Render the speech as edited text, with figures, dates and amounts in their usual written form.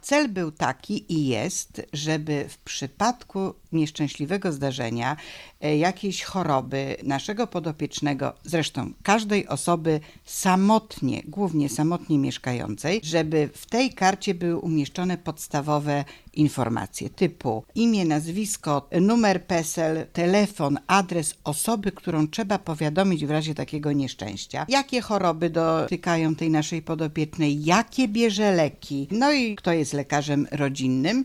Cel był taki i jest, żeby w przypadku nieszczęśliwego zdarzenia, jakiejś choroby naszego podopiecznego, zresztą każdej osoby samotnie, głównie samotnie mieszkającej, żeby w tej karcie były umieszczone podstawowe informacje typu imię, nazwisko, numer PESEL, telefon, adres osoby, którą trzeba powiadomić w razie takiego nieszczęścia, jakie choroby dotykają tej naszej podopiecznej, jakie bierze leki, no i kto jest lekarzem rodzinnym.